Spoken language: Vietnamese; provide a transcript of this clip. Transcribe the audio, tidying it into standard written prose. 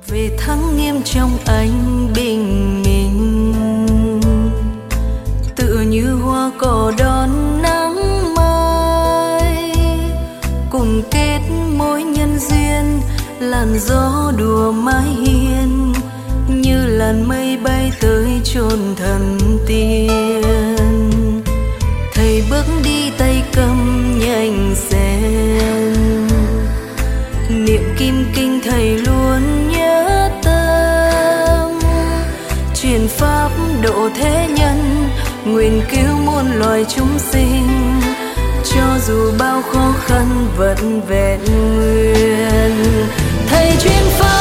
về thắng nghiêm trong ánh bình minh, tựa như hoa cỏ đón nắng mai, cùng kết mối nhân duyên. Làn gió đùa mái hiên như làn mây bay tới chốn thần tiên. Thầy bước đi tay cầm nhành sen, niệm kim kinh thầy luôn nhớ tâm. Truyền pháp độ thế nhân, nguyện cứu muôn loài chúng sinh, cho dù bao khó khăn vẫn vẹn nguyên. Thầy truyền pháp